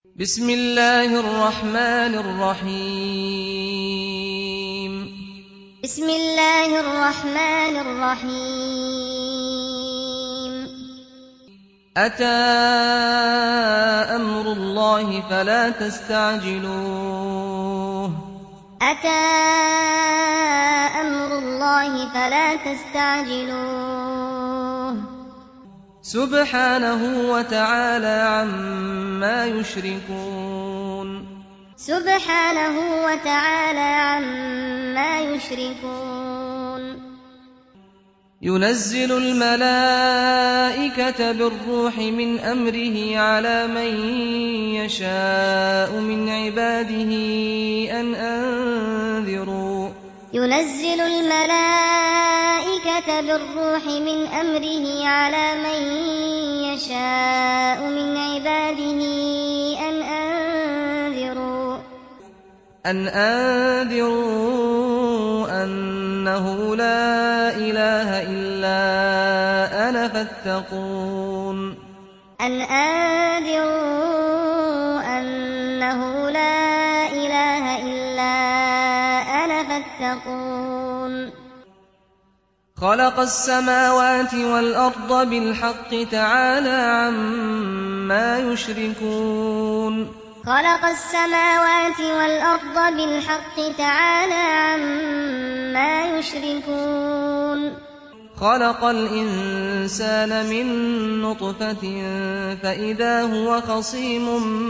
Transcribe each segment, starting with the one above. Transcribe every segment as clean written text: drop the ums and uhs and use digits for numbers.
بسم الله الرحمن الرحيم بسم الله الرحمن الرحيم أتى أمر الله فلا تستعجلوه أتى أمر الله فلا تستعجلوه سبحانه وتعالى عما يشركون سبحانه وتعالى عما يشركون ينزل الملائكة بالروح من أمره على من يشاء من عباده ينزل الملائكة بالروح من أمره على من يشاء من عباده أن أنذروا أنه لا إله إلا أنا فاتقون أن أنذروا أنه لا إله إلا أنا فاتقون خلق السماوات والأرض بالحق تعالى عما يشركون خلق السماوات والأرض بالحق تعالى عما يشركون خلق الإنسان من نطفة فإذا هو خصيم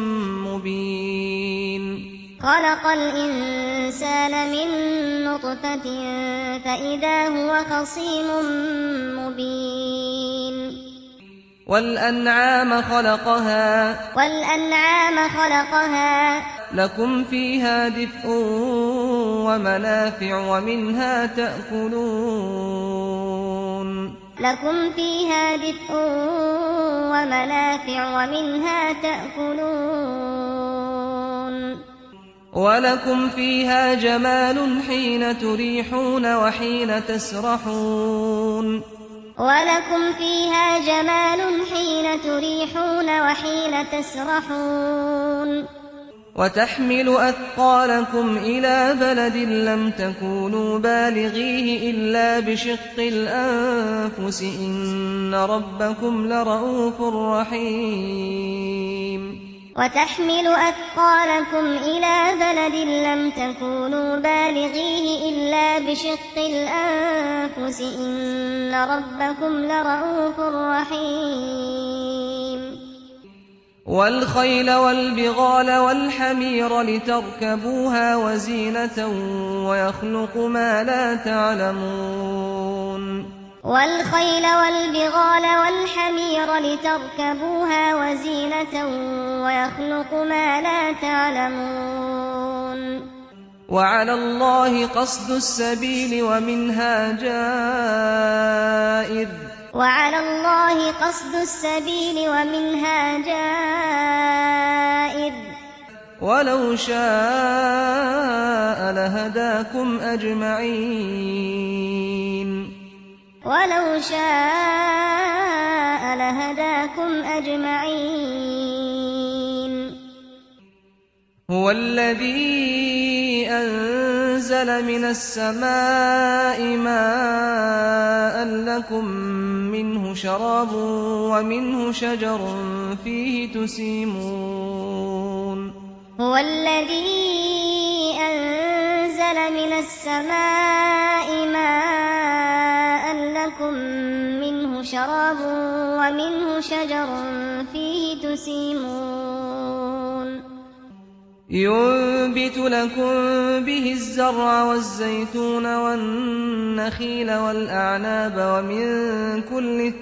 مبين خلق الإنسان من نطفة فإذا هو خصيم مبين والأنعام خلقها لكم فيها دفء ومنافع ومنها تأكلون ولكم فيها جمال حين تريحون وحين تسرحون وتحمل أثقالكم إلى بلد لم تكونوا بالغيه إلا بشق الأنفس إن ربكم لرءوف رحيم وتحمل أثقالكم إلى بلد لم تكونوا بالغيه إلا بشق الأنفس إن ربكم لرءوف رحيم والخيل والبغال والحمير لتركبوها وزينة ويخلق ما لا تعلمون والخيل والبغال والحمير لتركبوها وزينة ويخلق ما لا تعلمون وعلى الله قصد السبيل ومنها جائر ولو شاء لهداكم أجمعين هو الذي أنزل من السماء ماء لكم منه شراب ومنه شجر فيه تسيمون هو الذي أنزل من السماء ماء لكم منه شراب ومنه شجر فيه تسيمون ينبت لكم به الزرع والزيتون والنخيل والأعناب ومن كل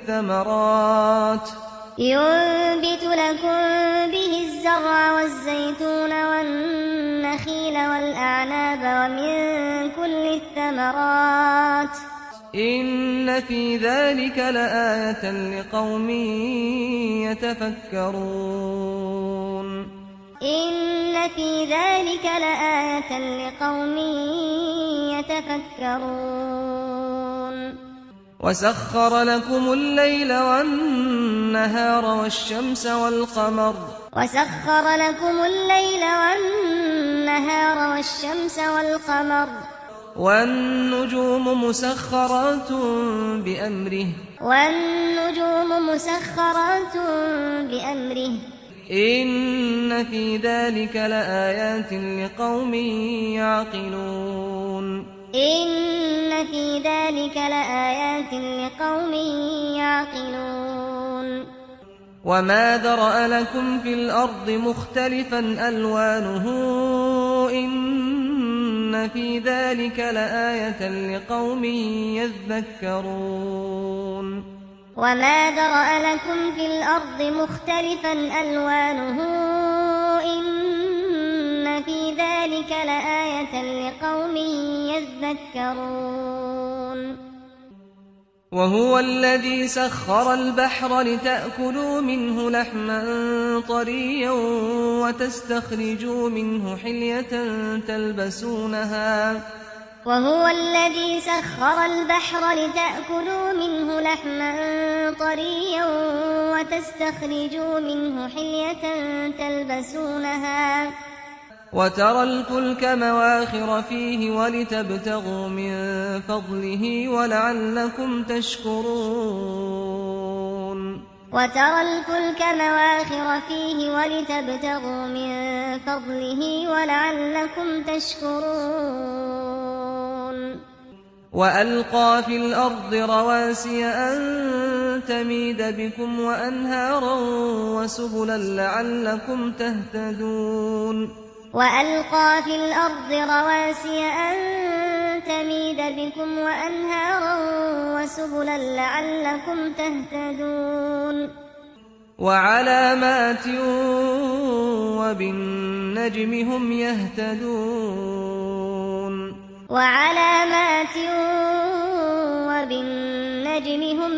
الثمرات إن في ذلك لآية لقوم يتفكرون وسخر لكم الليل والنهار والشمس والقمر وسخر لكم الليل والنهار والشمس والقمر والنجوم مسخرات بأمره إن في ذلك لآيات لقوم يعقلون إن في ذلك لآيات لقوم يعقلون وما ذرأ لكم في الأرض مختلفا ألوانه إن في ذلك لآية لقوم يذكرون وما ذرأ لكم في الأرض مختلفا ألوانه إن في ذلك لآية لقوم يذكرون وهو الذي سخر البحر لتأكلوا منه لحما طريا وتستخرجوا منه حلية تلبسونها وهو الذي سخر البحر لتأكلوا منه لحما طريا وتستخرجوا منه حلية تلبسونها وترى الفلك مواخر فيه ولتبتغوا من فضله ولعلكم تشكرون وترى الفلك مواخر فيه ولتبتغوا من فضله ولعلكم تشكرون وألقى في الأرض رواسي أن تميد بكم وأنهارا وسبلا لعلكم تهتدون وألقى في الأرض رواسي أن تميد بكم وأنهارا وسبلا لعلكم تهتدون وعلامات وبالنجم هم يهتدون وعلامات وبالنجم هم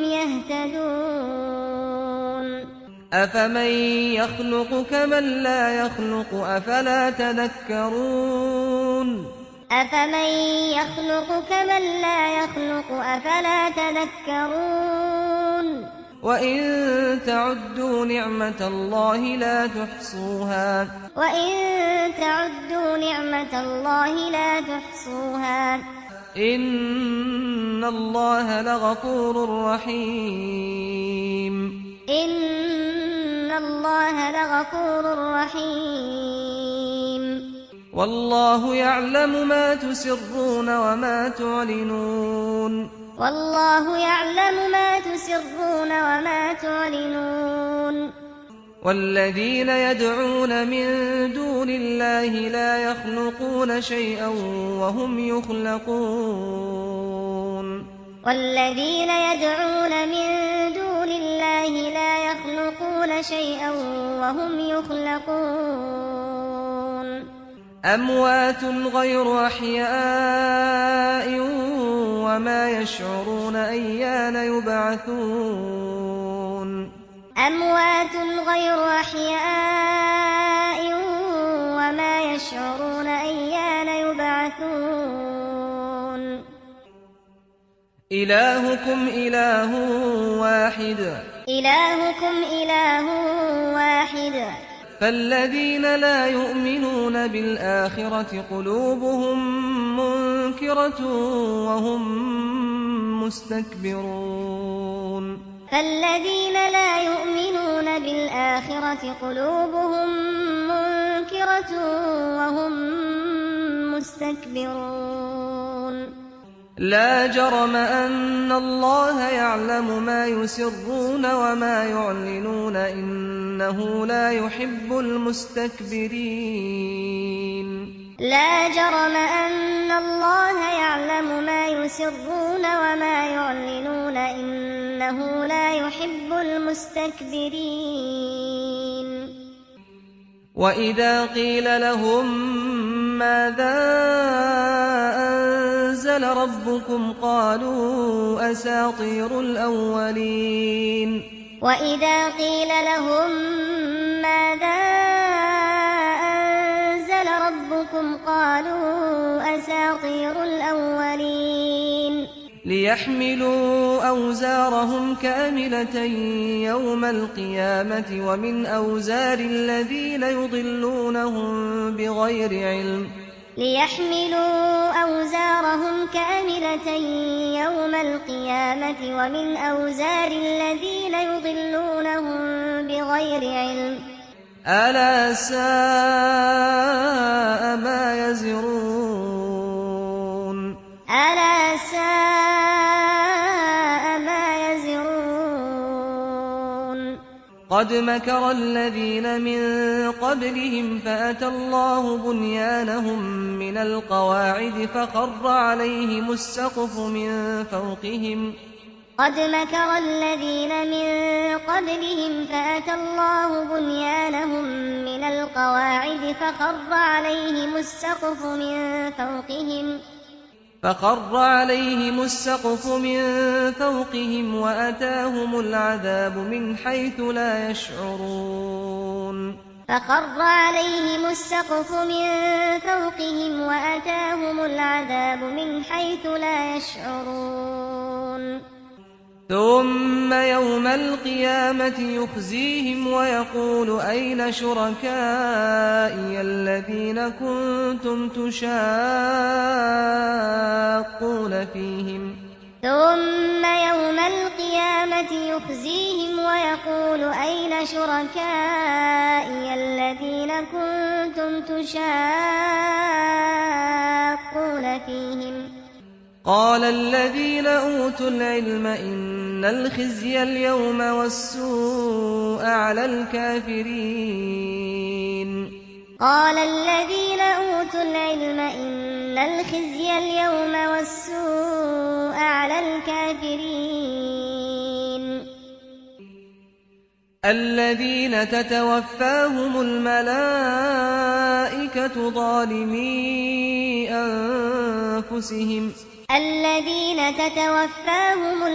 يهتدون أفمن يخلق كمن لا يخلق أفلا تذكرون أفمن يخلق كمن لا يخلق أفلا تذكرون وإن تعدوا نعمة الله لا تحصوها إن الله لغفور رحيم والله يعلم ما تسرون وما تعلنون والذين يدعون من دون الله لا يخلقون شيئا وهم يخلقون والذين يدعون من دون الله لا يخلقون شيئا وهم يخلقون أموات غير أحياء وما يشعرون أيان يبعثون أموات غير أحياء وما يشعرون أيان يبعثون إلهكم إله واحد فالذين لا يؤمنون بالآخرة قلوبهم منكرة وهم مستكبرون فالذين لا يؤمنون بالآخرة قلوبهم منكرة وهم مستكبرون لا جرم أن الله يعلم ما يسرون وما يعلنون إنه لا يحب المستكبرين لا جرم أن الله يعلم ما يسرون وما يعلنون إنه لا يحب المستكبرين وإذا قيل لهم ماذا أنزل ربكم قالوا أساطير الأولين وإذا قيل لهم ماذا أنزل ربكم قالوا أساطير الأولين ليحملوا أوزارهم كاملة يوم القيامة ومن أوزار الذين يضلونهم بغير علم ليحملوا أوزارهم كاملة يوم القيامة ومن أوزار الذين يضلونهم بغير علم ألا ساء ما يزرون ألا ساء ما يزرون قد مكر الذين من قبلهم فأتى الله بنيانهم من القواعد فخر عليهم السقف من فوقهم قد مكر الذين من قبلهم فأتى الله بنيانهم من القواعد فخر عليهم السقف من فوقهم وأتاهم العذاب من حيث لا يشعرون فخر عليهم السقف من فوقهم وأتاهم العذاب من حيث لا يشعرون ثم يوم القيامة يخزيهم ويقول أين شركائي الذين كنتم تشاقون فيهم ثم يوم القيامة يخزيهم ويقول أين شركائي الذين كنتم تشاقون فيهم قال الذين أوتوا العلم إن الخزي اليوم والسوء على الكافرين قال الذين أوتوا العلم إن الخزي اليوم والسوء على الكافرين الذين تتوفاهم الملائكة ظالمي أنفسهم الذين تتوفاهم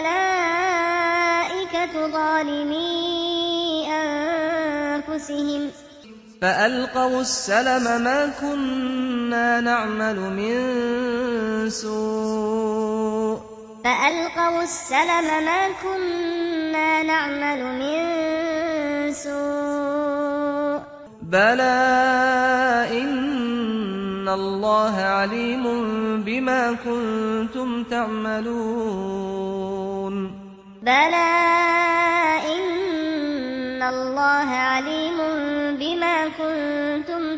الملائكة ظالمي أنفسهم فألقوا السلم ما كنا نعمل من سوء فألقوا السلم ما كنا نعمل من سوء بلى إن الله عليم بما كنتم تعملون بلى إن الله عليم بما كنتم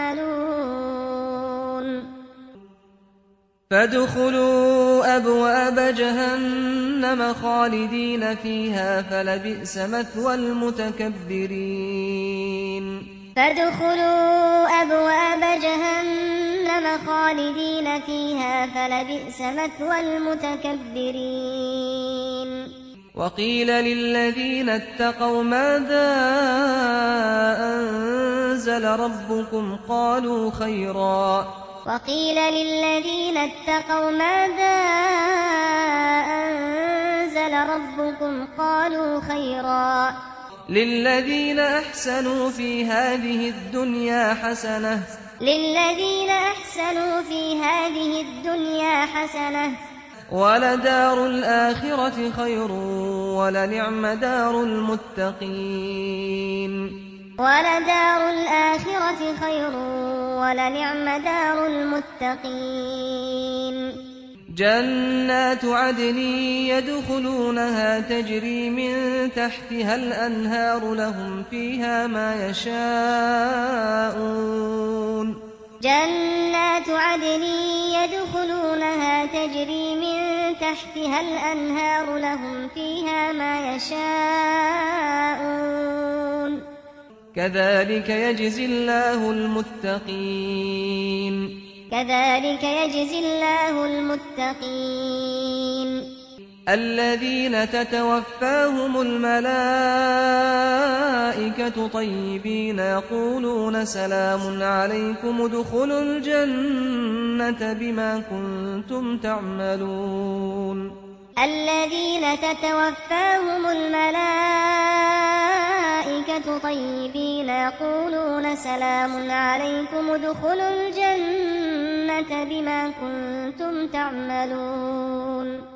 تعملون فادخلوا أبواب جهنم خالدين فيها فلبئس مثوى المتكبرين فادخلوا أبواب جهنم خالدين فيها فلبئس مثوى المتكبرين وقيل للذين اتقوا ماذا أنزل ربكم قالوا خيرا وقيل للذين اتقوا ماذا أنزل ربكم قالوا خيرا للذين أحسنوا في هذه الدنيا حسنة للذين أحسنوا في هذه الدنيا حسنة ولدار الآخرة خير ولنعم دار المتقين ولدار الآخرة خير ولنعم دار المتقين جنات عدن يدخلونها تجري من تحتها الأنهار لهم فيها ما يشاءون جنات عدن يدخلونها تجري من تحتها الأنهار لهم فيها ما يشاءون كذلك يجزي الله المتقين كذلك يجزي الله المتقين الذين تتوفاهم الملائكة طيبين يقولون سلام عليكم ادخلوا الجنة بما كنتم تعملون الذين تتوفاهم الملائكة طيبين يقولون سلام عليكم ادخلوا الجنة الْجَنَّةَ بِمَا كُنتُمْ تَعْمَلُونَ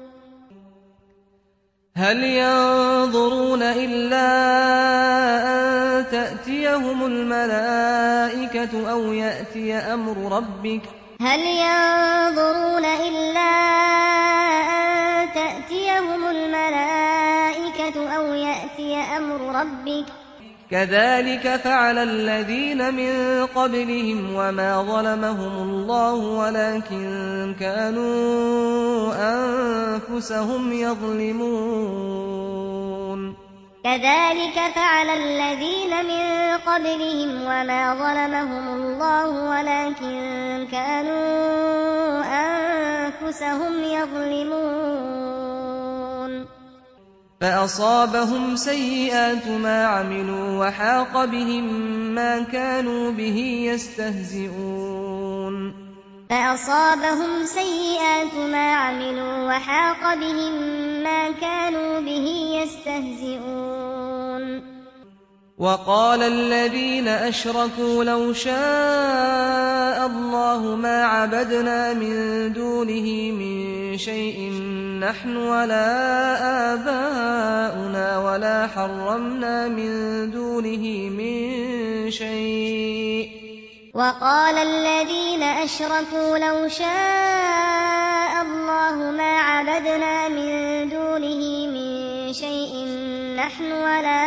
هل ينظرون إلا أن تأتيهم الملائكة أو يأتي أمر ربك هل ينظرون إلا أن تأتيهم الملائكة أو يأتي أمر ربك كذلك فعل الذين من قبلهم وما ظلمهم الله ولكن كانوا أنفسهم يظلمون كذلك فعل الذين من قبلهم وما ظلمهم الله ولكن كانوا أنفسهم يظلمون فأصابهم سيئات ما عملوا وحاق بهم ما كانوا به يستهزئون فأصابهم سيئات ما عملوا وحاق بهم ما كانوا به يستهزئون وقال الذين أشركوا لو شاء الله ما عبدنا من دونه من شيء نحن ولا آباؤنا ولا حرمنا من دونه من شيء وقال الذين أشركوا لو شاء الله ما عبدنا من دونه من شيء نحن ولا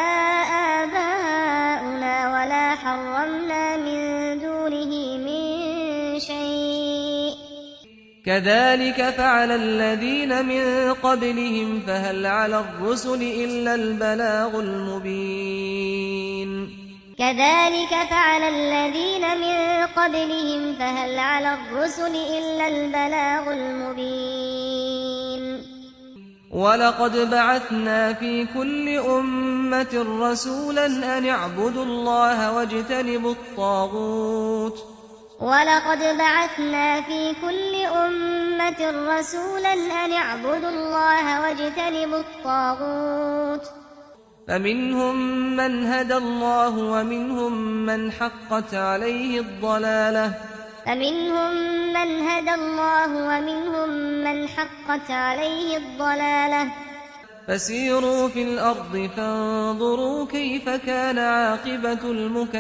آباؤنا ولا حرمنا من دونه من شيء كذلك فعل الذين من قبلهم فهل على الرسل إلا البلاغ المبين كذلك فعل الذين من قبلهم فهل على الرسل إلا البلاغ المبين ولقد بعثنا في كل أمة رسولا أن اعبدوا الله واجتنبوا الطاغوت ولقد بعثنا في كل أمة رسولا أن اعبدوا الله واجتنبوا الطاغوت فمنهم من هدى الله ومنهم من حقت عليه الضلالة فمنهم من هدى الله ومنهم من حقت عليه الضلالة فسيروا في الأرض فانظروا كيف كان عاقبة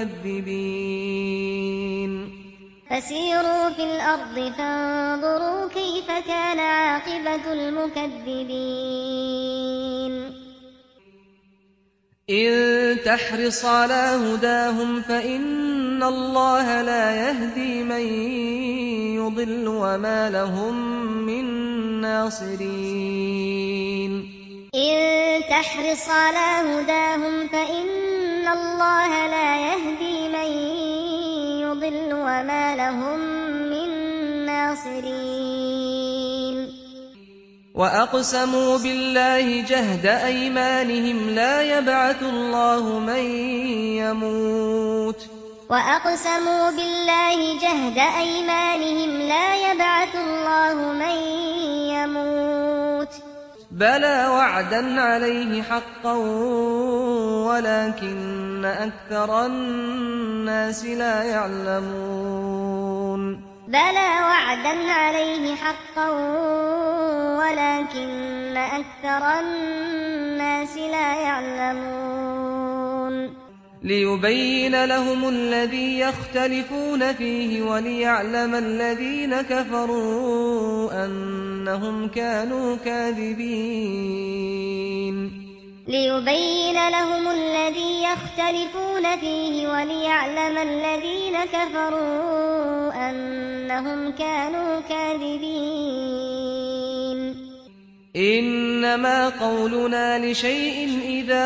المكذبين فسيروا في الأرض فانظروا كيف كان عاقبة المكذبين إن تحرص على هداهم فإن الله لا يهدي من يضل وما لهم من ناصرين إن تحرص على هداهم فإن الله لا يهدي من يضل وما لهم من ناصرين وأقسموا بالله جهد أيمانهم لا يبعث الله من يموت وأقسموا بالله جهد أيمانهم لا يبعث الله من يموت بلى وعدا عليه حقا ولكن أكثر الناس لا يعلمون بلى وعدا عليه حقا ولكن أكثر الناس لا يعلمون ليبين لهم الذي يختلفون فيه وليعلم الذين كفروا أنهم كانوا كاذبين ليبين لهم الذي يختلفون فيه وليعلم الذين كفروا أنهم كانوا كاذبين إنما قولنا لشيء إذا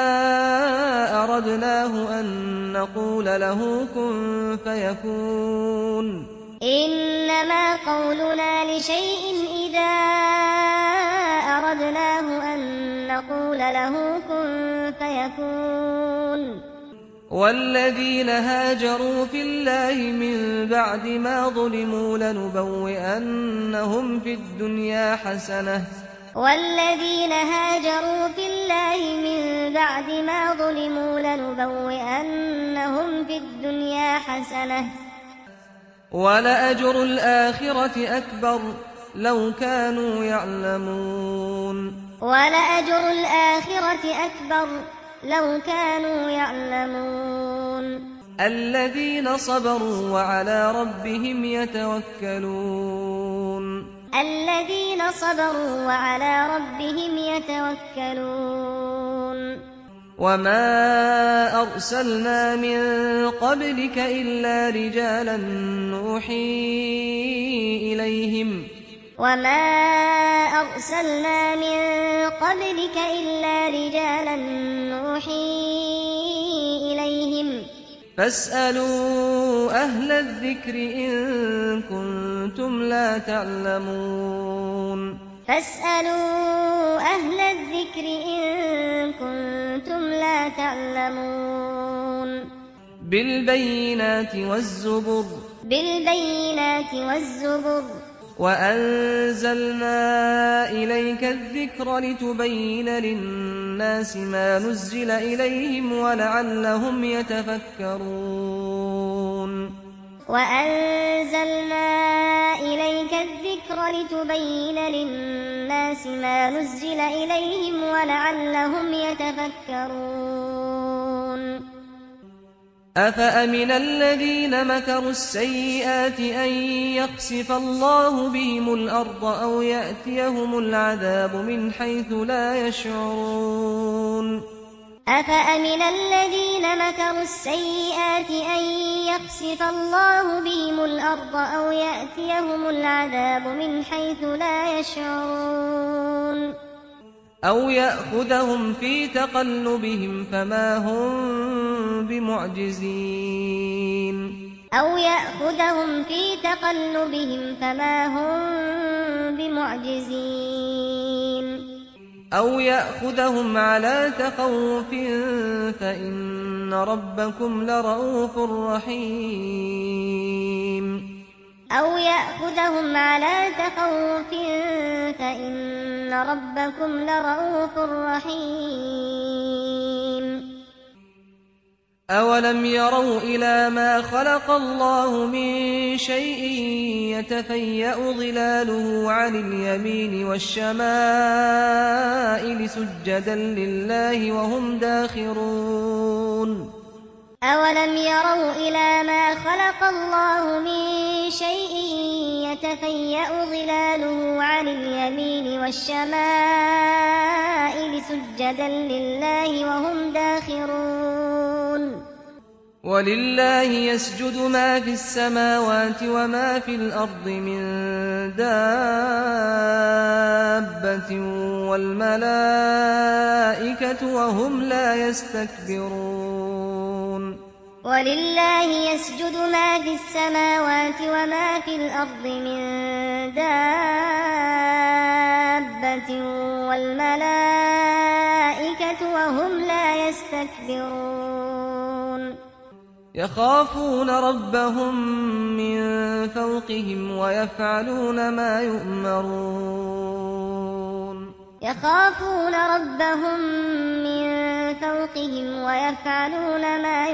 أردناه أن نقول له كن فيكون إنما قولنا لشيء إذا أردناه أن نقول له كن فيكون والذين هاجروا في الله من بعد ما ظلموا لنبوئنهم في الدنيا حسنة والذين هاجروا في الله من بعد ما ظلموا لنبوئنهم في الدنيا حسنة وَلَأَجْرُ الْآخِرَةِ أَكْبَرُ لَوْ كَانُوا يَعْلَمُونَ وَلَأَجْرُ الْآخِرَةِ أَكْبَرُ لَوْ كَانُوا يَعْلَمُونَ الَّذِينَ صَبَرُوا وَعَلَىٰ رَبِّهِمْ يَتَوَكَّلُونَ الَّذِينَ صَبَرُوا وَعَلَىٰ رَبِّهِمْ يَتَوَكَّلُونَ وَمَا أَرْسَلْنَا مِن قَبْلِكَ إِلَّا رِجَالًا نُّوحِي إِلَيْهِمْ وَمَا أَرْسَلْنَا مِن قَبْلِكَ إِلَّا رِجَالًا نُّوحِي إِلَيْهِمْ فَاسْأَلُوا أَهْلَ الذِّكْرِ إِن كُنتُمْ لَا تعلمون فَاسْأَلُوا أَهْلَ الذِّكْرِ إِن كُنتُمْ لَا تعْلَمُونَ بِالْبَيِّنَاتِ وَالزُّبُرِ وَأَنزَلْنَا إِلَيْكَ الذِّكْرَ لِتُبَيِّنَ لِلنَّاسِ مَا نُزِّلَ إِلَيْهِمْ وَلَعَلَّهُمْ يَتَفَكَّرُونَ وَأَنزَلْنَا إِلَيْكَ الذِّكْرَ لِتُبَيِّنَ لِلنَّاسِ مَا نُزِّلَ إِلَيْهِمْ وَلَعَلَّهُمْ يَتَفَكَّرُونَ أَفَأَمِنَ الَّذِينَ مَكَرُوا السَّيِّئَاتِ أَن يَخْسِفَ اللَّهُ بِهِمُ الْأَرْضَ أَوْ يَأْتِيَهُمُ الْعَذَابُ مِنْ حَيْثُ لَا يَشْعُرُونَ أَفَأَمِنَ الَّذِينَ مَكَرُوا السَّيِّئَاتِ أَن يَخْسِفَ اللَّهُ بِهِمُ الْأَرْضَ أَوْ يَأْتِيَهُمُ الْعَذَابُ مِنْ حَيْثُ لَا يَشْعُرُونَ أَوْ يَأْخُذَهُمْ فِي تَقَلُّبِهِمْ فَمَا هُم بِمُعْجِزِينَ أَوْ يَأْخُذَهُمْ فِي تَقَلُّبِهِمْ فَمَا هُم بِمُعْجِزِينَ أَوْ يَأْخُذَهُمْ عَلَىٰ تَخَوُّفٍ فَإِنَّ رَبَّكُمْ لَرَءُوفٌ رَّحِيمٌ أَوْ يَأْخُذَهُمْ عَلَىٰ تَخَوُّفٍ فَإِنَّ رَبَّكُمْ لَرَءُوفٌ رَّحِيمٌ أَوَلَمْ يَرَوْا إِلَىٰ مَا خَلَقَ اللَّهُ مِن شَيْءٍ يَتَفَيَّأُ ظِلَالُهُ عَنِ الْيَمِينِ وَالشَّمَائِلِ سُجَّدًا لِّلَّهِ وَهُمْ دَاخِرُونَ أَوَلَمْ يَرَوْا إِلَىٰ مَا خَلَقَ اللَّهُ مِن شَيْءٍ يَتَفَيَّأُ ظِلَالُهُ عَنِ الْيَمِينِ وَالشَّمَائِلِ سُجَّدًا لِّلَّهِ وَهُمْ دَاخِرُونَ وَلِلَّهِ يَسْجُدُ مَا فِي السَّمَاوَاتِ وَمَا فِي الْأَرْضِ مِن دَابَّةٍ وَالْمَلَائِكَةُ وَهُمْ لَا يَسْتَكْبِرُونَ وَلِلَّهِ يَسْجُدُ مَا فِي السَّمَاوَاتِ وَمَا فِي الْأَرْضِ مِن دَابَّةٍ وَالْمَلَائِكَةُ وَهُمْ لَا يَسْتَكْبِرُونَ يَخَافُونَ رَبَّهُم مِّن فَوْقِهِمْ وَيَفْعَلُونَ مَا يُؤْمَرُونَ يَخَافُونَ رَبَّهُم مِّن فَوْقِهِمْ وَيَفْعَلُونَ مَا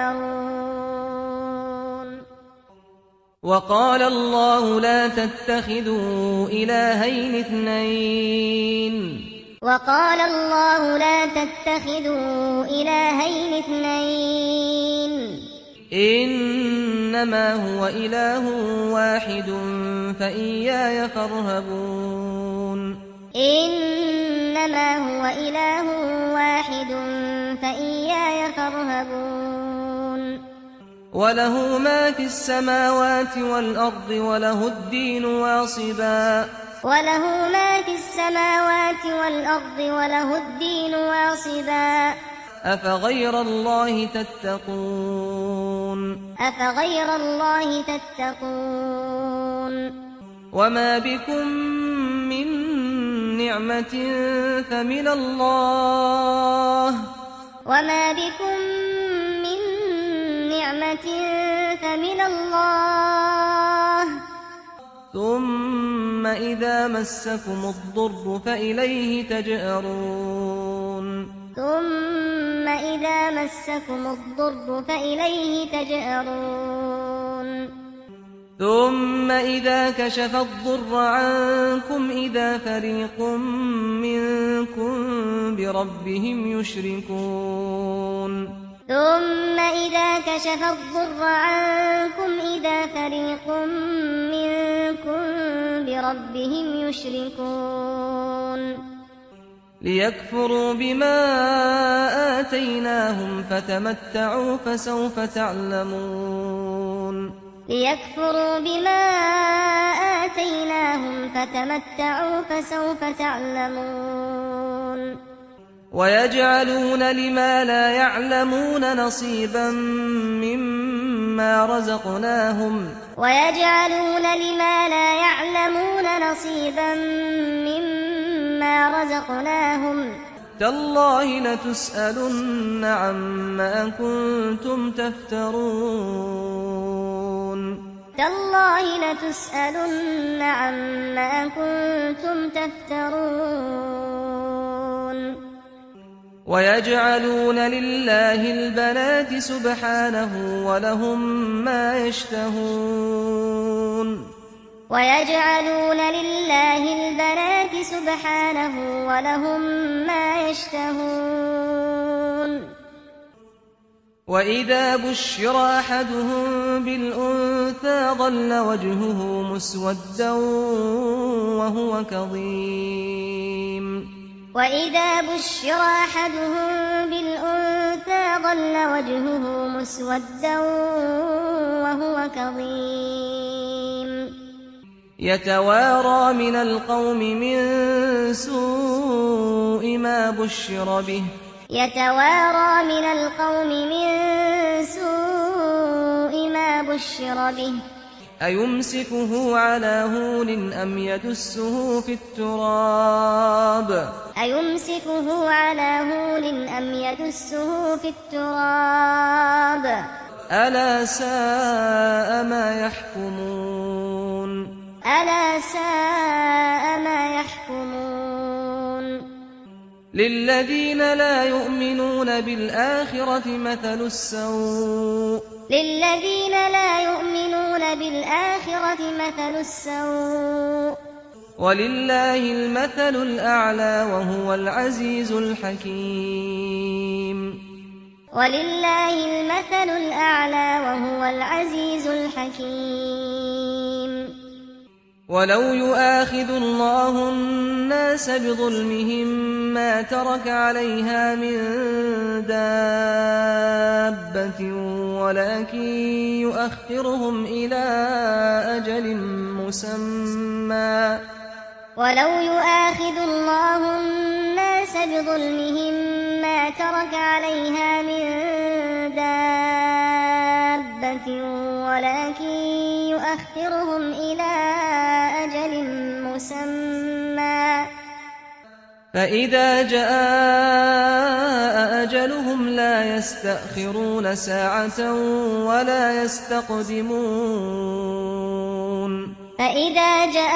يُؤْمَرُونَ وَقَالَ اللَّهُ لَا تَتَّخِذُوا إِلَٰهَيْنِ اثْنَيْنِ وَقَالَ اللَّهُ لَا تَتَّخِذُوا إِلَٰهَيْنِ اثْنَيْنِ إِنَّمَا هُوَ إِلَٰهٌ وَاحِدٌ فَإِيَّايَ فَارْهَبُونِ إِنَّمَا هُوَ إِلَٰهٌ وَاحِدٌ فَإِيَّايَ فَارْهَبُونِ وَلَهُ مَا فِي السَّمَاوَاتِ وَالْأَرْضِ وَلَهُ الدِّينُ وَاصِبًا وَلَهُ مَا فِي السَّمَاوَاتِ وَالْأَرْضِ وَلَهُ الدِّينُ وَاصِبًا أَفَغَيْرَ اللَّهِ تَتَّقُونَ أَفَغَيْرَ اللَّهِ تَتَّقُونَ وَمَا بِكُم مِّن نِّعْمَةٍ فَمِنَ اللَّهِ وَمَا بِكُم مِّن نِّعْمَةٍ فَمِنَ اللَّهِ ثُمَّ إِذَا مَسَّكُمُ الضُّرُّ فَإِلَيْهِ تَجْأَرُونَ ثُمَّ إِذَا مَسَّكُمُ الضُّرُّ فَإِلَيْهِ تَجْأَرُونَ ثم إذا كشف الضر عنكم إذا فريق منكم بربهم يشركون ثم إذا كشف الضر عنكم إذا فريق منكم بربهم يشركون ليكفروا بما آتيناهم فتمتعوا فسوف تعلمون ليكفروا بما آتيناهم فتمتعوا فسوف تعلمون ويجعلون لما لا يعلمون نصيبا مما رزقناهم ويجعلون لما لا يعلمون نصيبا مما رزقناهم تالله لتسألن عما كنتم تفترون تالله لتسألن عما كنتم تفترون ويجعلون لله البنات سبحانه ولهم ما يشتهون ويجعلون لله البنات سبحانه ولهم ما يشتهون وإذا بشر أحدهم بالأنثى ظل وجهه مسودا وهو كظيم وإذا بشر أحدهم بالأنثى ظل وجهه مسودا وهو كظيم يتوارى من القوم من سوء ما بشر به يتوارى من القوم من سوء ما بشر به أيمسكه على هون أم يدسه في التراب أيمسكه على هون أم يدسه في التراب ألا ساء ما يحكمون ألا ساء ما يحكمون للذين لا يؤمنون بالآخرة مثل السوء للذين لا يؤمنون بالآخرة مثل السوء ولله المثل الأعلى وهو العزيز الحكيم ولله المثل الأعلى وهو العزيز الحكيم ولو يؤاخذ الله الناس بظلمهم ما ترك عليها من دابة ولكن يؤخرهم إلى أجل مسمى ولو يؤاخذ الله الناس بظلمهم ما ترك عليها من دابة ولكن يؤخرهم إلى أجل مسمى فإذا جاء أجلهم لا يستأخرون ساعة ولا يستقدمون فإذا جاء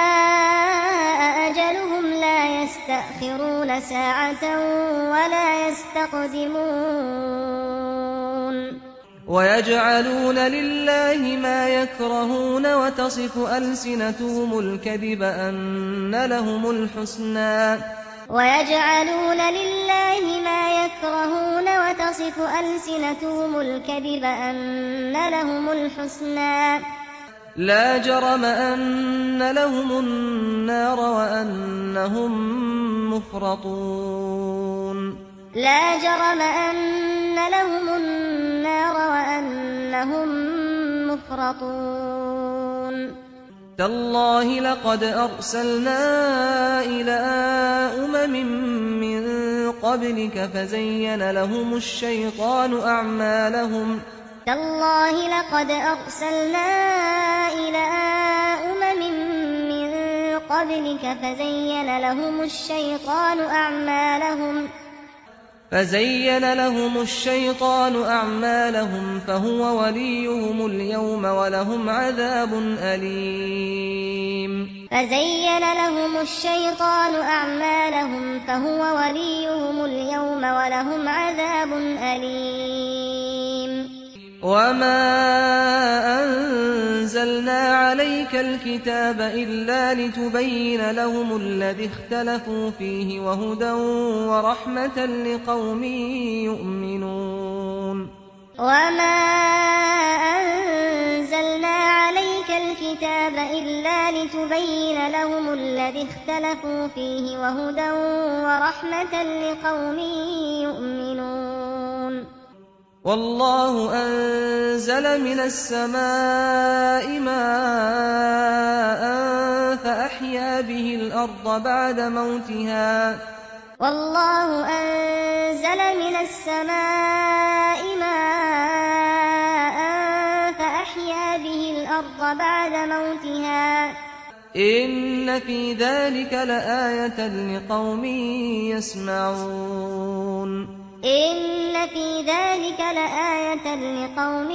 أجلهم لا يستأخرون ساعة ولا يستقدمون ويجعلون لله ما يكرهون وتصف ألسنتهم الكذب أن لهم الحسنى ويجعلون لله ما يكرهون وتصف ألسنتهم الكذب أن لهم الحسنى لا جرم أن لهم النار وأنهم مفرطون لا جرم أن لهم النار وأنهم مفرطون تالله لقد أرسلنا إلى أمم من قبلك فزين لهم الشيطان أعمالهم تالله لقد أرسلنا إلى أمم من قبلك فزين لهم الشيطان أعمالهم فهو وليهم اليوم ولهم عذاب أليم فزين لهم الشيطان أعمالهم فهو وليهم اليوم ولهم عذاب أليم وما أنزلنا عليك الكتاب إلا لتبين لهم الذي اختلفوا فيه وهدى ورحمة لقوم يؤمنون وما أنزلنا عليك الكتاب إلا لتبين لهم الذي اختلفوا فيه وهدى ورحمة لقوم يؤمنون والله أنزل من السماء ماء فأحيا به الأرض بعد موتها والله أنزل من السماء ماء فأحيا به الأرض بعد موتها إن في ذلك لآية لقوم يسمعون إن في ذلك لآية لقوم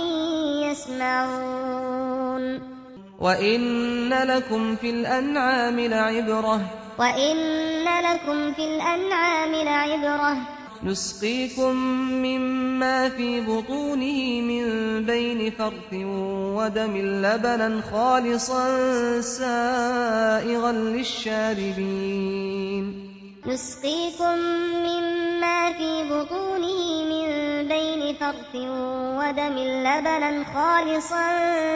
يسمعون وإن لكم في الأنعام لعبرة نسقيكم مما في بطونه من بين فرث ودم لبنا خالصا سائغا للشاربين نسقيكم مما في بطونه من بين فرث ودم لبنا خالصا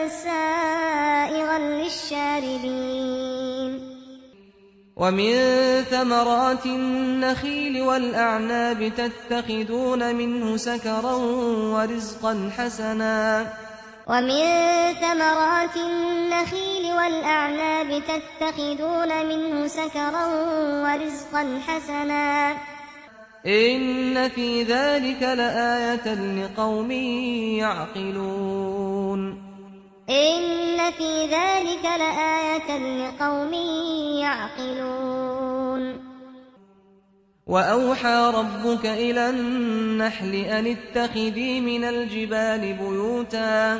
سائغا للشاربين ومن ثمرات النخيل والأعناب تتخذون منه سكرا ورزقا حسنا ومن ثمرات النخيل والأعناب تتخذون منه سكرا ورزقا حسنا إن في ذلك لآية لقوم يعقلون إن في ذلك لآية لقوم يعقلون وأوحى ربك إلى النحل أن اتخذي من الجبال بيوتا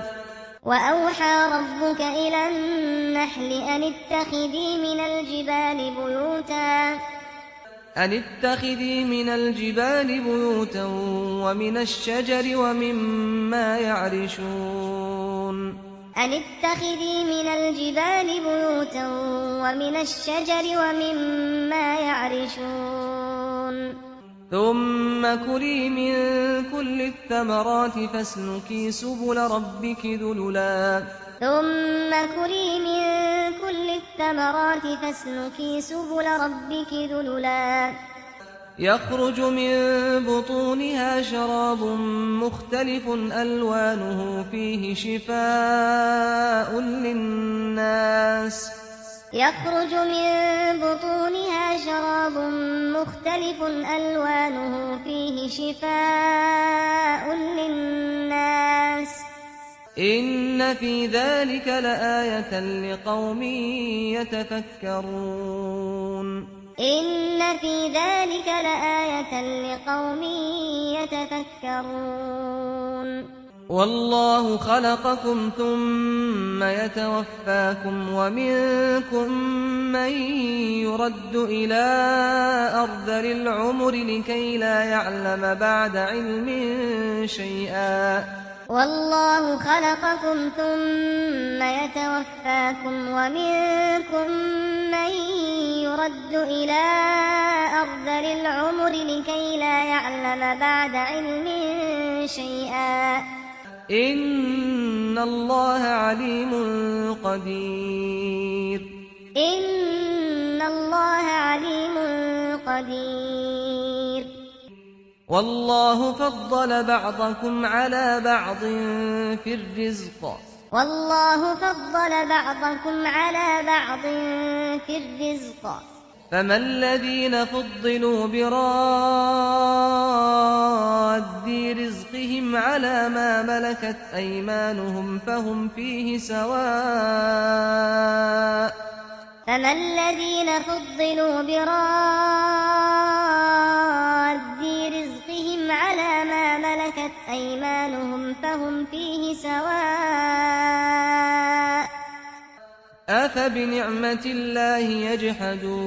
ومن الشجر ومما يعرشون ثم كلي من كل الثمرات فاسلكي سبل ربك ذللا يخرج من بطونها شراب مختلف ألوانه فيه شفاء للناس إن في ذلك لآية لقوم يتفكرون والله خلقكم ثم يتوفاكم ومنكم من يرد إلى أرذل العمر لكي لا يعلم بعد علم شيئا والله خلقكم ثم يتوفاكم ومنكم من يرد إلى أرذل العمر لكي لا يعلم بعد علم شيئا إن الله عليم قدير والله فضل بعضكم على بعض في الرزق فما الذين فضلوا براد رزقهم على ما ملكت أيمانهم فهم فيه سواء أفبنعمة الله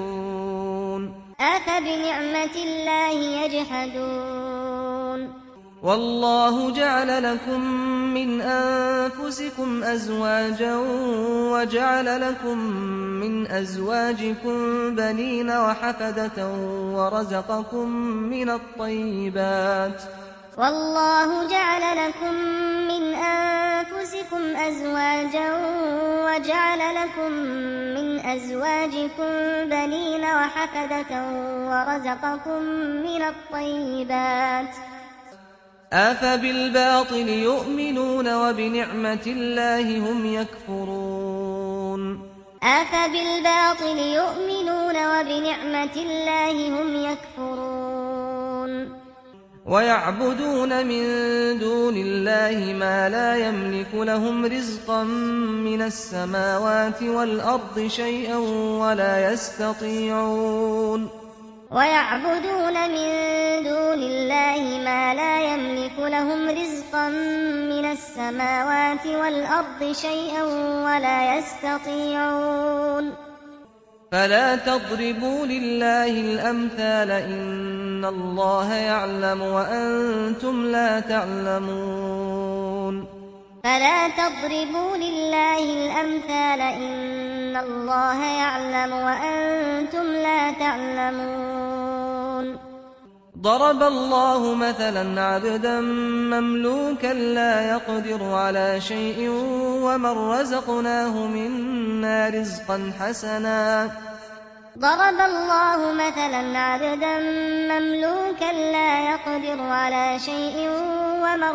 يجحدون والله جعل لكم من أنفسكم أزواجا وجعل لكم من أزواجكم بنين وحفدة ورزقكم من الطيبات والله جعل لكم من أنفسكم أزواجا وجعل لكم من أزواجكم بنين وحفدة ورزقكم من الطيبات أفبالباطل يؤمنون وبنعمة الله هم يكفرون أفبالباطل يؤمنون وبنعمة الله هم يكفرون ويعبدون من دون الله ما لا يملك لهم رزقا من السماوات والأرض شيئا ولا يستطيعون ويعبدون من دون الله ما لا يملك لهم رزقا من السماوات والأرض شيئا ولا يستطيعون فلا تضربوا لله الأمثال إن الله يعلم وأنتم لا تعلمون فلا تضربوا لله الأمثال إن الله يعلم وأنتم لا تعلمون ضرب الله مثلا عبدا مملوكا لا يقدر على شيء ومن رزقناه منا رزقا حسنا ضرب الله مثلا عبدا مملوكا لا يقدر على شيء ومن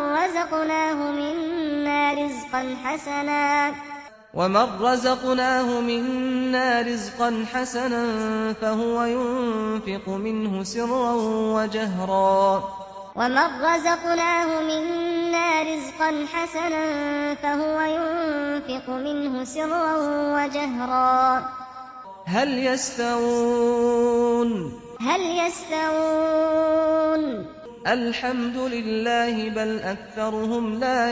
رزقناه منا رزقا حسنا فهو ينفق منه سرا وجهرا هل يستوون الحمد لله بل أكثرهم لا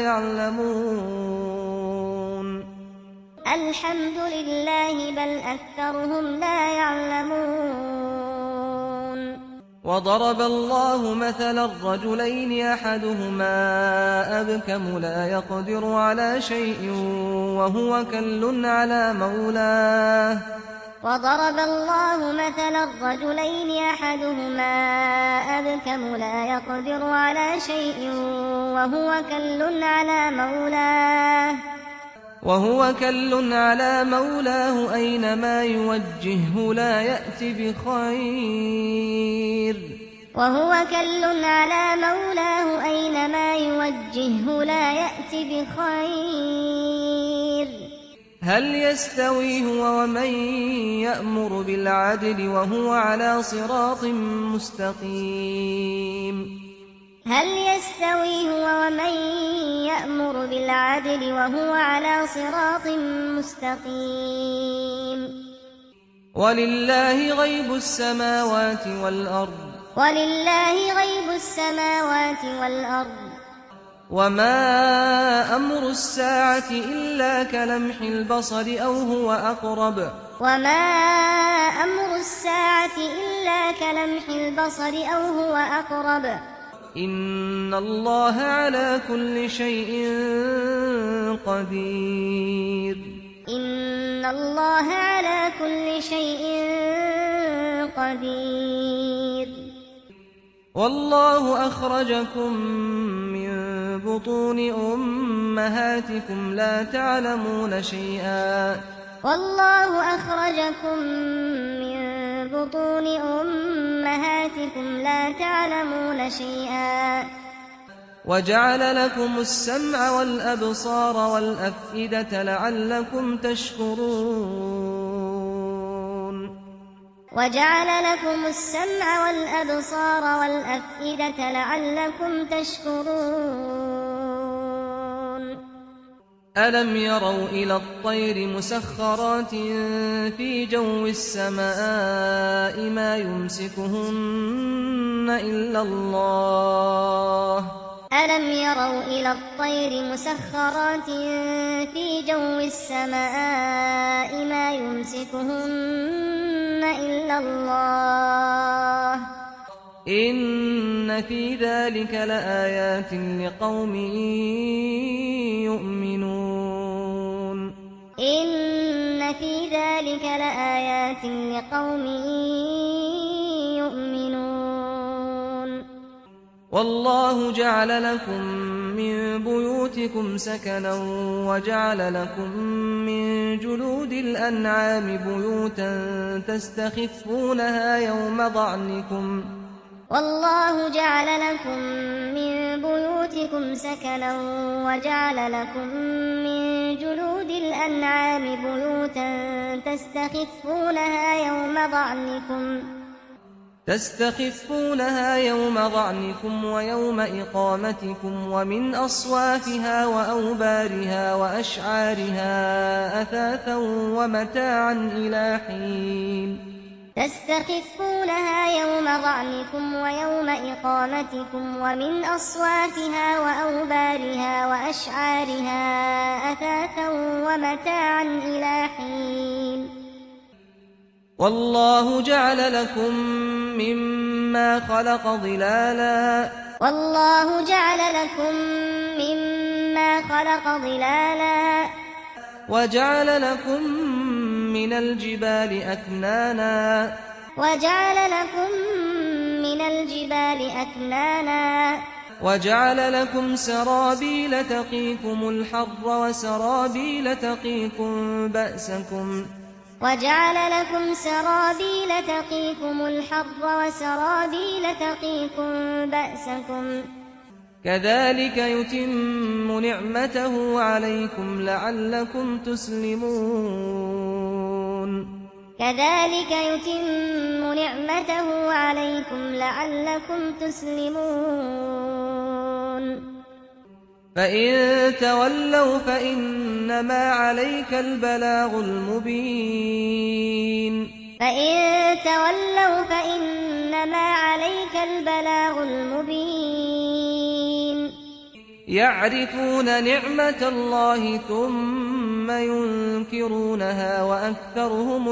يعلمون وضرب الله مثلا الرجلين أحدهما أبكم لا يقدر على شيء وهو كل على مولاه أينما يوجهه لا يأت بخير هل يستوي هو ومن يأمر بالعدل وهو على صراط مستقيم ولله غيب السماوات والأرض وما أمر الساعة إلا كلمح البصر أو هو أقرب إن الله على كل شيء قدير والله أخرجكم من بطون أمهاتكم لا تعلمون شيئا وجعل لكم السمع والأبصار والأفئدة لعلكم تشكرون ألم يروا إلى الطير مسخرات في جو السماء ما يمسكهن إلا الله إِنَّ فِي ذَلِكَ لَآيَاتٍ لِقَوْمٍ يُؤْمِنُونَ إِنَّ فِي ذَلِكَ لَآيَاتٍ لِقَوْمٍ يُؤْمِنُونَ وَاللَّهُ جَعَلَ لَكُم مِّن بُيُوتِكُمْ سَكَنًا وَجَعَلَ لَكُم مِّن جُلُودِ الْأَنْعَامِ بُيُوتًا تَسْتَخِفُّونَهَا يَوْمَ ظَعْنِكُمْ وَاللَّهُ جَعَلَ لَكُم مِّن بُيُوتِكُمْ سَكَنًا وَجَعَلَ لَكُم مِّن جُلُودِ الْأَنْعَامِ بُيُوتًا تستخفونها يوم ضعنكم ويوم إقامتكم ومن أصوافها وأوبارها وأشعارها أثاثا ومتاعا إلى حين تستخفونها يوم ظعنكم ويوم إقامتكم ومن أصوافها وأوبارها وأشعارها أثاثا ومتاعا إلى حين والله جعل لكم مما خلق ظلالا وجعل لكم من الجبال أكنانا وجعل لكم سرابيل تقيكم الحر وسرابيل تقيكم بأسكم كذلك يتم نعمته عليكم لعلكم تسلمون فإن تولوا فإنما عليك البلاغ المبين يعرفون نعمة الله ثم ينكرونها وأكثرهم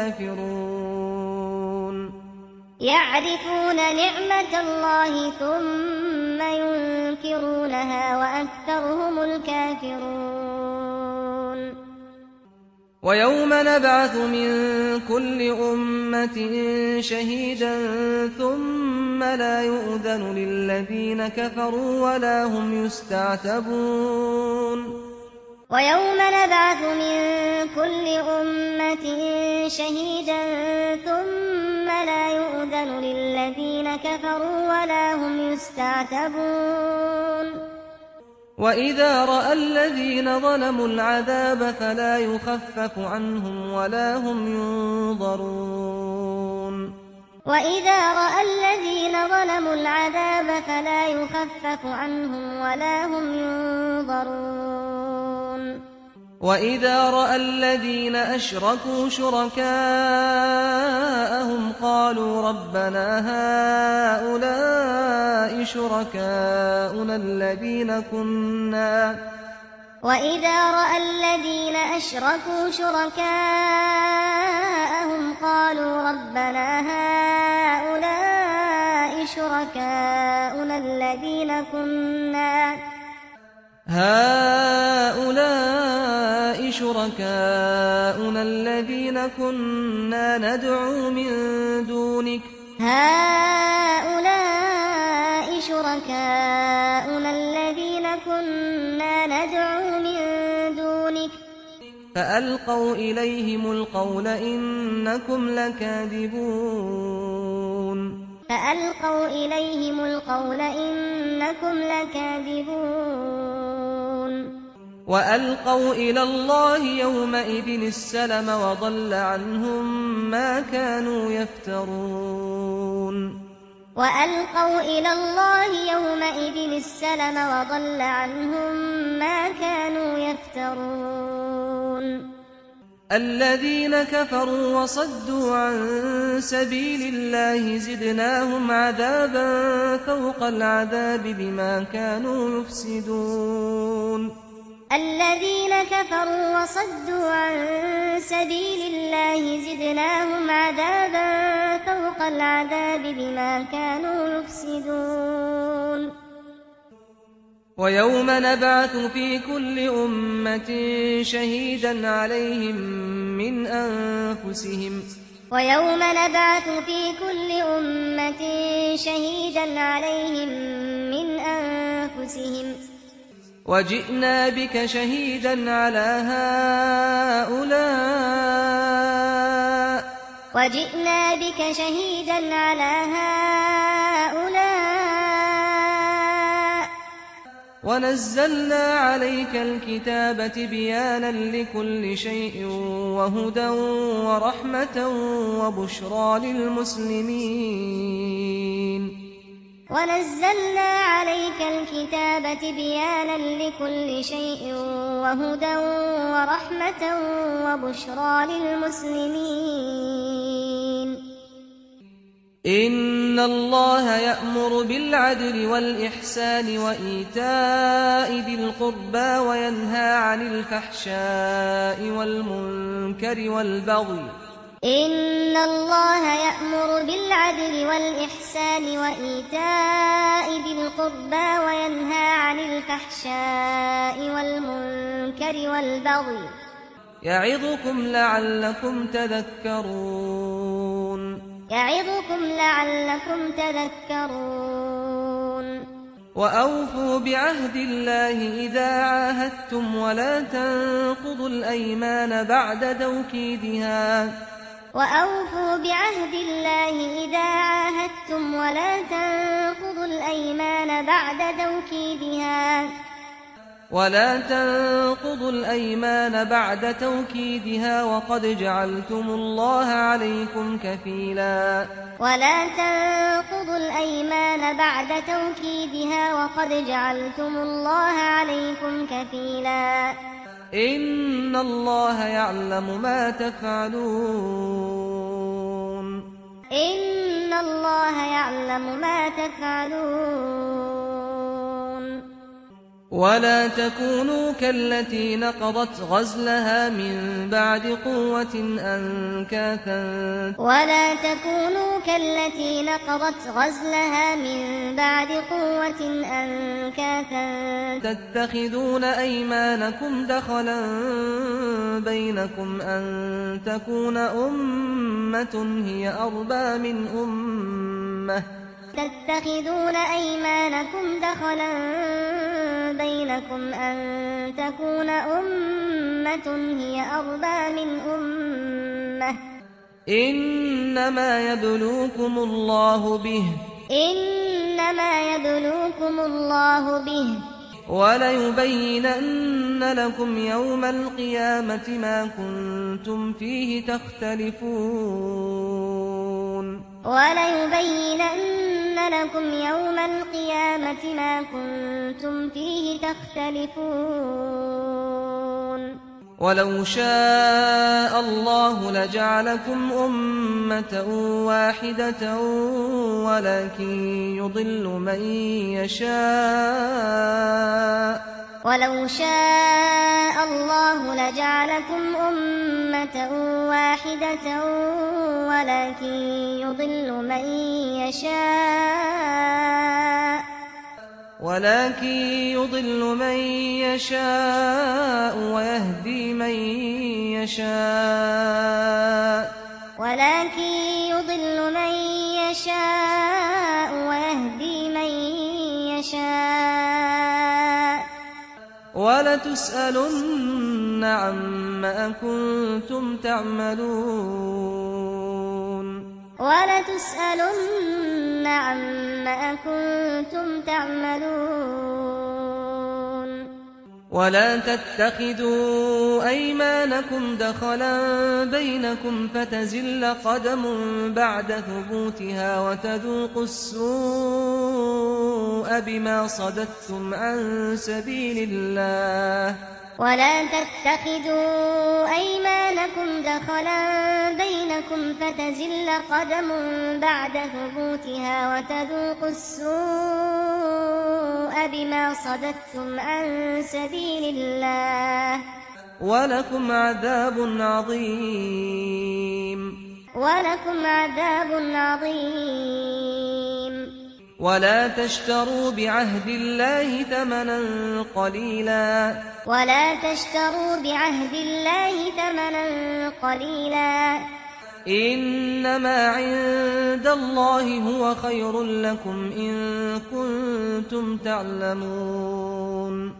الكافرون ويوم نبعث من كل أمة شهيدا ثم لا يؤذن للذين كفروا ولا هم يستعتبون وإذا رأى الذين ظلموا العذاب فلا يخفف عنهم ولا هم ينظرون وإذا رأى الذين أشركوا شركاءهم قالوا ربنا هؤلاء شركاؤنا الذين كنا ندعو من دونك فألقوا إليهم القول إنكم لكاذبون وألقوا إلى الله يومئذ السلم وضل عنهم ما كانوا يفترون الذين كفروا وصدوا عن سبيل الله زدناهم عذابا فوق العذاب بما كانوا يفسدون الذين كفروا وصدوا عن سبيل الله زدناهم عذابا فوق العذاب بما كانوا يفسدون ويوم نبعث في كل أمة شهيدا عليهم من أنفسهم وجئنا بك شهيدا على هؤلاء ونزلنا عليك الكتاب تبيانا لكل شيء وهدى ورحمة وبشرى للمسلمين إن الله يأمر بالعدل والإحسان وإيتاء ذي القربى وينهى عن الفحشاء والمنكر والبغي يعظكم لعلكم تذكرون وأوفوا بعهد الله إذا عاهدتم ولا تنقضوا الأيمان بعد توكيدها وقد جعلتم الله عليكم كفيلا إن الله يعلم ما تفعلون ولا تكونوا كالتي نقضت غزلها من بعد قوة أنكاثا تتخذون أيمانكم دخلا بينكم أن تكون أمة هي أربى من أمة إنما يبلوكم الله به وليبينن لكم يوم القيامة ما كنتم فيه تختلفون ولو شاء الله لجعلكم أمة واحدة ولكن يضل من يشاء ويهدي من يشاء ولتسألن عما كنتم تعملون ولا تتخذوا أيمانكم دخلا بينكم فتزل قدم بعد ثبوتها وتذوقوا السوء بما صددتم عن سبيل الله ولا تتخذوا أيمانكم دخلا بينكم فتزل قدم بعد ثبوتها وتذوقوا السوء بما صددتم عن سبيل الله ولكم عذاب عظيم. ولا تشتروا بعهد الله ثمنا قليلا إنما عند الله هو خير لكم إن كنتم تعلمون.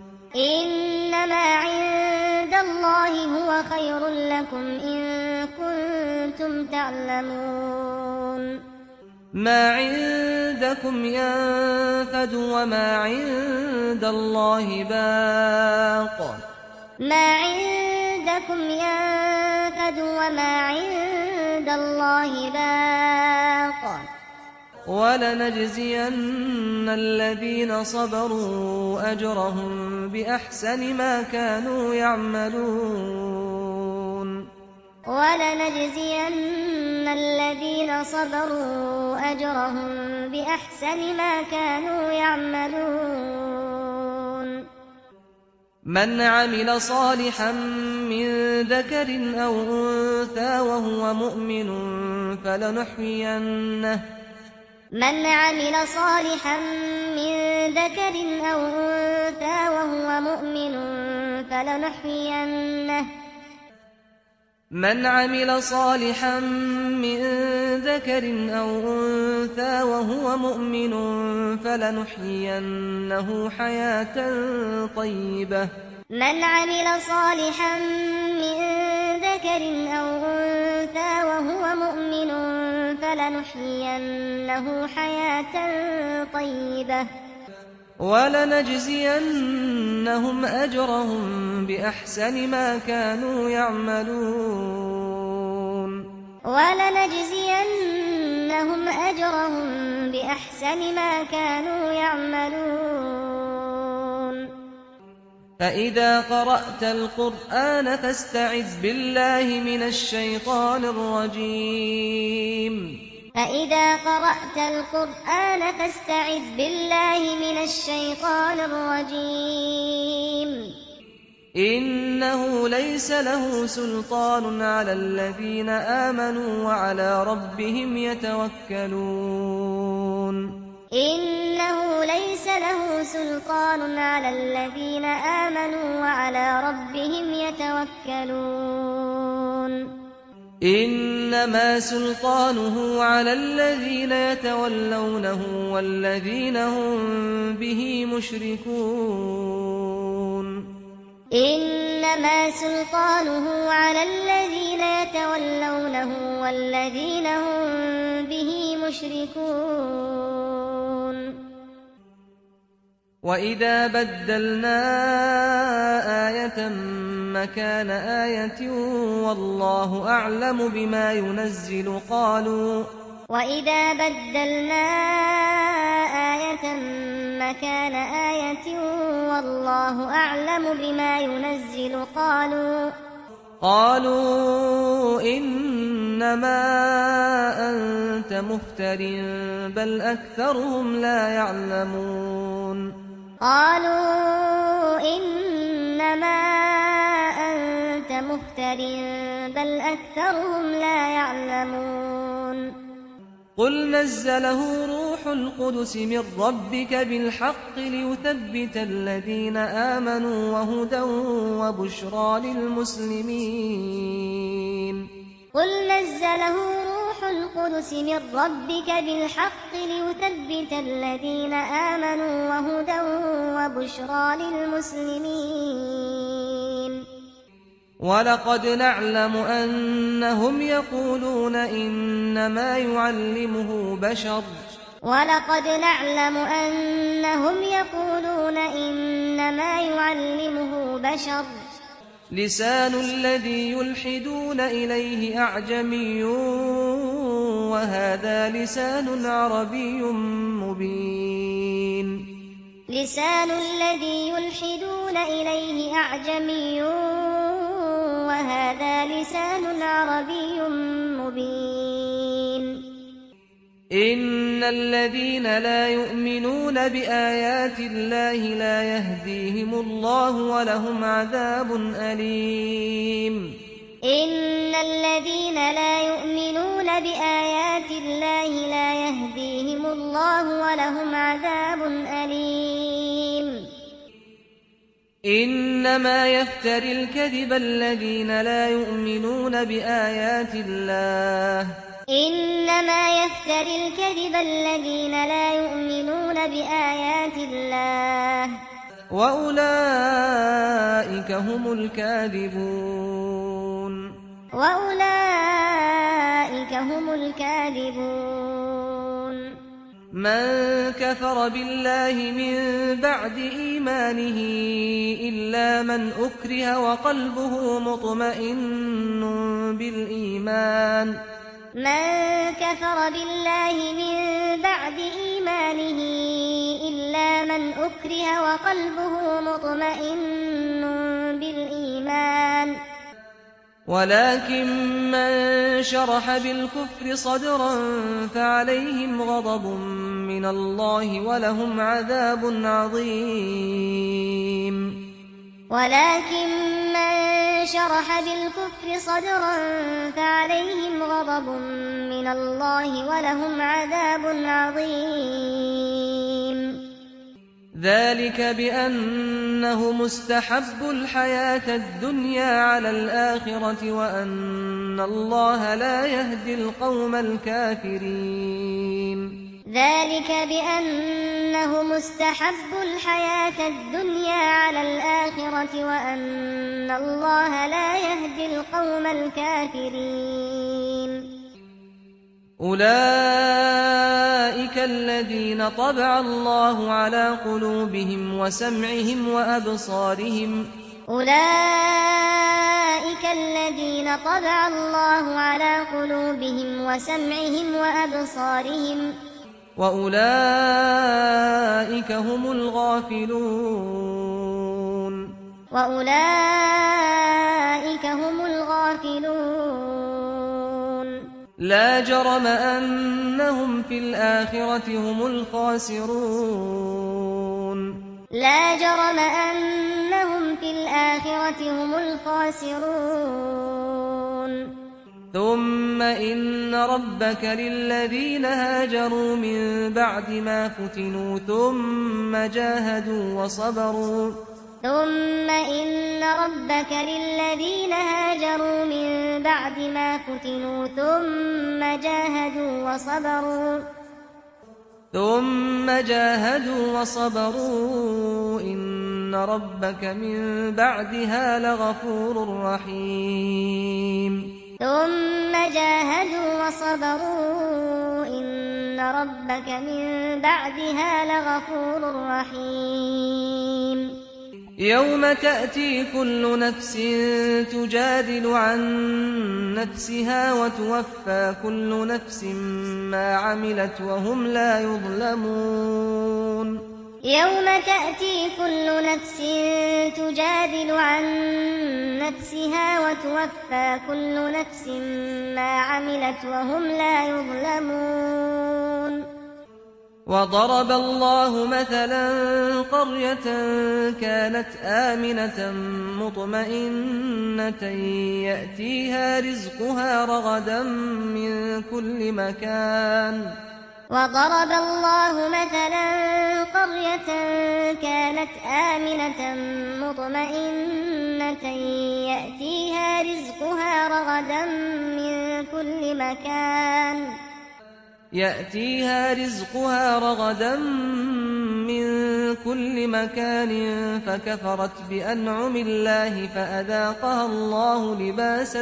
ما عندكم ينفد وما عند الله باق ولنجزين الذين صبروا أجرهم بأحسن ما كانوا يعملون. من عمل صالحا من ذكر أو أنثى وهو مؤمن فلنحيينه حياة طيبة ولنجزينهم أجرهم بأحسن ما كانوا يعملون. فإذا قرأت القرآن فاستعذ بالله من الشيطان الرجيم. إنه ليس له سلطان على الذين آمنوا وعلى ربهم يتوكلون. إنما سلطانه على الذين يتولونه والذين هم به مشركون. وإذا بدلنا آية مكان آية والله أعلم بما ينزل قالوا إنما أنت مفتر بل أكثرهم لا يعلمون. قل نزله روح القدس من ربك بالحق ليثبت الذين آمنوا وهدى وبشرى للمسلمين. ولقد نعلم أنهم يقولون إنما يعلمه بشر لسان الذي يلحدون إليه أعجمي وهذا لسان عربي مبين. لسان الذي يلحدون إليه أعجمي وهذا لسان عربي مبين. إن الذين لا يؤمنون بآيات الله لا يهديهم الله ولهم عذاب أليم. إن الذين لا يؤمنون بآيات الله لا يهديهم الله ولهم عذاب أليم. إنما يفتري الكذب الذين لا يؤمنون بآيات الله. إنما يفتري الكذب الذين لا يؤمنون بآيات الله وأولئك هم الكاذبون. وأولئك هم الكاذبون. من كفر بالله من بعد إيمانه إلا من أكره وقلبه مطمئن بالإيمان. من كفر بالله من بعد إيمانه إلا من أكره وقلبه مطمئن بالإيمان. ولكن من شرح بالكفر صدرا فعليهم غضب من الله ولهم عذاب عظيم. ولكن من شرح بالكفر صدرا فعليهم غضب من الله ولهم عذاب عظيم. ذلك بأنهم استحبوا الحياة الدنيا على الآخرة وأن الله لا يهدي القوم الكافرين. ذلك بأنهم استحبوا الحياة الدنيا على الآخرة وأن الله لا يهدي القوم الكافرين. أولئك الذين طبع الله على قلوبهم وسمعهم وأبصارهم. أولئك الذين طبع الله على قلوبهم وسمعهم وأبصارهم وأولئك هم الغافلون. وأولئك هم الغافلون. لا جرم أنهم في الآخرة هم الخاسرون. لا جرم أنهم في الآخرة هم الخاسرون. ثم إن ربك للذين هاجروا من بعد ما فتنوا ثم جاهدوا وصبروا. ثم إن ربك للذين هاجروا من بعد ما فتنوا ثم جاهدوا وصبروا إن ربك من بعدها لغفور رحيم. ثم جاهدوا وصبروا إن ربك من بعدها لغفور رحيم. يوم تأتي كل نفس تجادل عن نفسها وتوفى كل نفس ما عملت وهم لا يظلمون. يوم تأتي كل نفس تجادل عن نفسها وتوفى كل نفس ما عملت وهم لا يظلمون. وضرب الله مثلا قرية كانت آمنة مطمئنة يأتيها رزقها رغدا من كل مكان. وضرب الله مثلا قرية كانت آمنة مطمئنة يأتيها رزقها رغدا من كل مكان فكفرت بأنعم الله فأذاقها الله لباس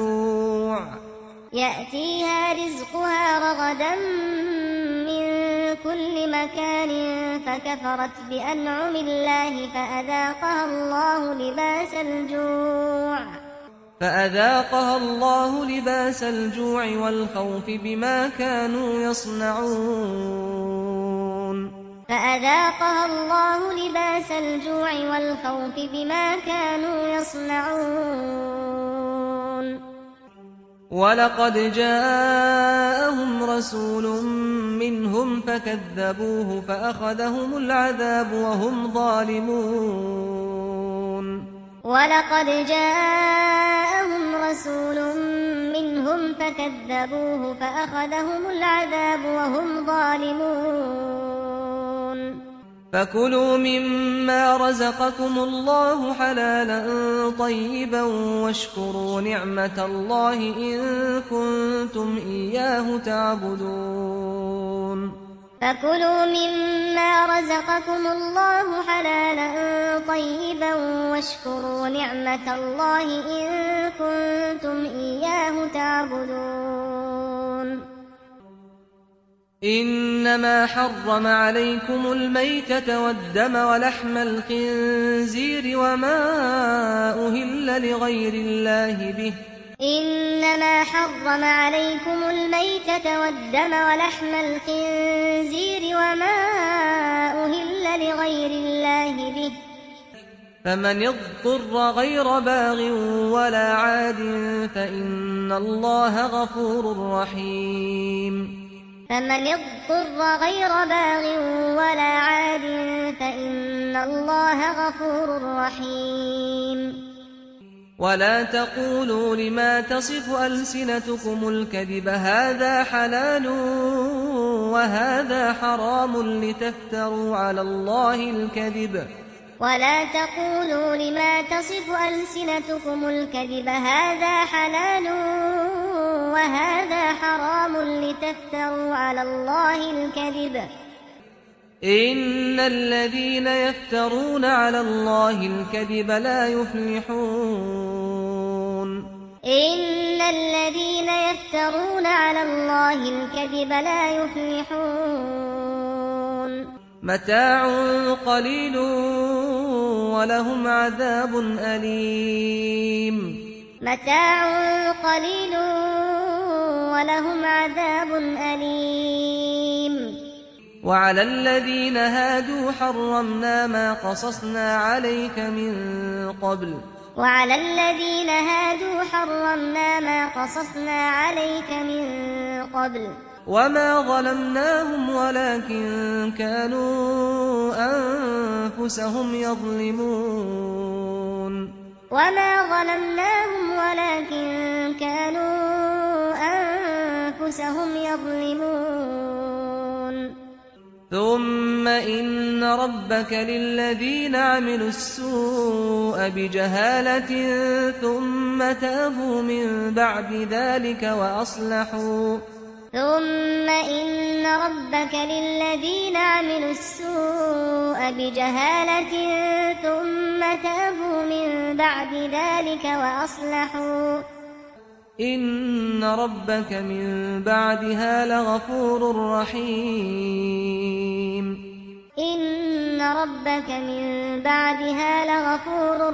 الجوع والخوف بما كانوا يصنعون. فأذاقها الله لباس الجوع والخوف بما كانوا يصنعون ولقد جاءهم رسول منهم فكذبوه فأخذهم العذاب وهم ظالمون ولقد جاءهم رسول منهم فكذبوه فأخذهم العذاب وهم ظالمون فكلوا مما رزقكم الله حلالا طيبا واشكروا نعمة الله إن كنتم إياه تعبدون فكلوا مما رزقكم الله حلالا طيبا واشكروا نعمة الله إن كنتم إياه تعبدون إنما حرم عليكم الميتة والدم ولحم الخنزير وما أهل لغير الله به إنما حرم عليكم الميتة والدم ولحم الخنزير وما أهل لغير الله به فمن اضطر غير باغ ولا عاد فإن الله غفور رحيم فمن اضطر غير باغ ولا عاد فإن الله غفور رحيم ولا تقولوا لما تصف ألسنتكم الكذب هذا حلال وهذا حرام لتفتروا على الله الكذب ولا تقولوا لما تصف ألسنتكم الكذب هذا حلال وهذا حرام لتفتروا على الله الكذب إن الذين يفترون على الله الكذب لا يفلحون إن الذين يفترون على الله الكذب لا يفلحون متاع قليل ولهم عذاب أليم متاع قليل ولهم عذاب أليم وعلى الذين هادوا حرمنا ما قصصنا عليك من قبل وعلى الذين هادوا حرمنا ما قصصنا عليك من قبل وما ظلمناهم ولكن كانوا أنفسهم يظلمون وما ظلمناهم ولكن كانوا أنفسهم يظلمون ثم إن ربك للذين عملوا السوء بجهالة ثم تابوا من بعد ذلك وأصلحوا ثم إن ربك للذين عملوا السوء بجهالة ثم تابوا من بعد ذلك وأصلحوا إن ربك من بعدها لغفور رحيم إن ربك من بعدها لغفور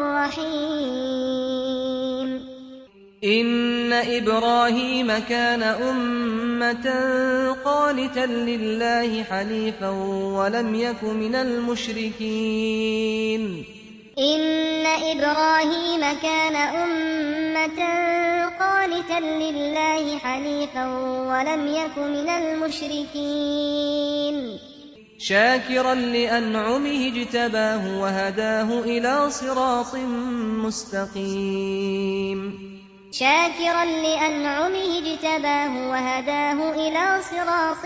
رحيم إن إبراهيم كان أمة قانتا لله حنيفا ولم يك من المشركين إن إبراهيم كان أمة قانتا لله حنيفا ولم يك من المشركين شاكرا لأنعمه اجتباه وهداه إلى صراط مستقيم شاكرا لأنعمه اجتباه وهداه إلى صراط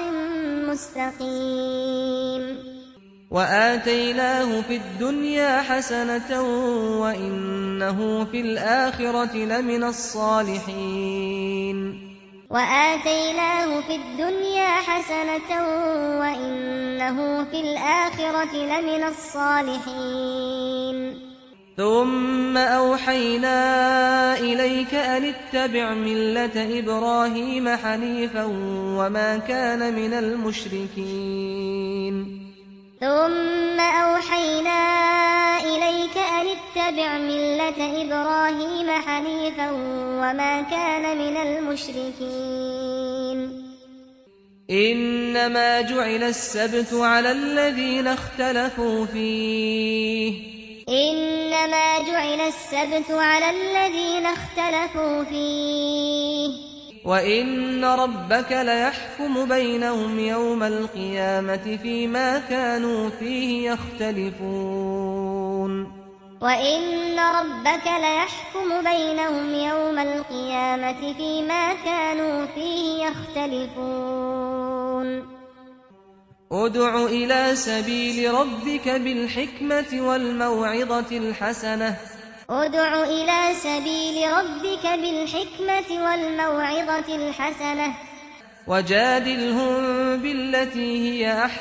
مستقيم وآتيناه في الدنيا حسنة وإنه في الآخرة لمن الصالحين وآتيناه في الدنيا حسنة وإنه في الآخرة لمن الصالحين ثم أوحينا إليك أن اتبع ملة إبراهيم حنيفا وما كان من المشركين ثم أوحينا إليك أن اتبع ملة إبراهيم حنيفا وما كان من المشركين إنما جعل السبت على الذين اختلفوا فيه إنما جعل السبت على الذين اختلفوا فيه وإن ربك ليحكم بينهم يوم القيامة فيما كانوا فيه يختلفون وإن ربك ليحكم بينهم يوم القيامة فيما كانوا فيه يختلفون ادع إلى سبيل ربك بالحكمة والموعظة الحسنة ادع إلى سبيل ربك بالحكمة والموعظة الحسنة وجادلهم بالتي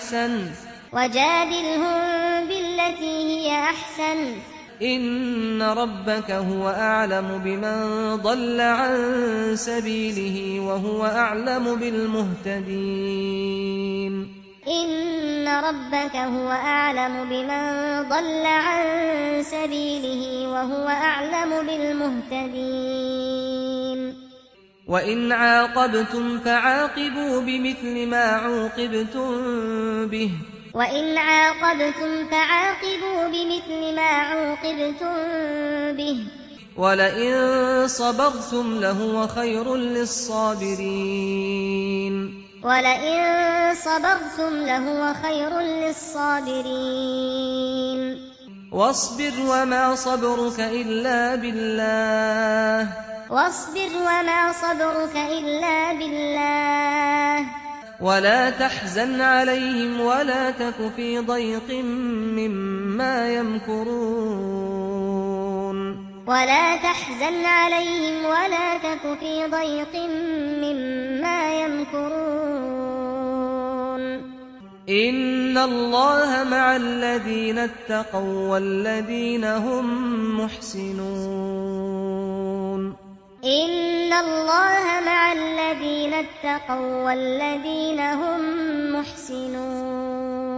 هي أحسن إن ربك هو أعلم بمن ضل عن سبيله وهو أعلم بالمهتدين إن ربك هو أعلم بمن ضل عن سبيله وهو أعلم بالمهتدين وإن عاقبتم فعاقبوا بمثل ما عوقبتم به ولئن صبرتم لهو خير للصابرين واصبر وما صبرك إلا بالله ولا تحزن عليهم ولا تك في ضيق مما يمكرون إن الله مع الذين اتقوا والذين هم محسنون إن الله مع الذين اتقوا والذين هم محسنون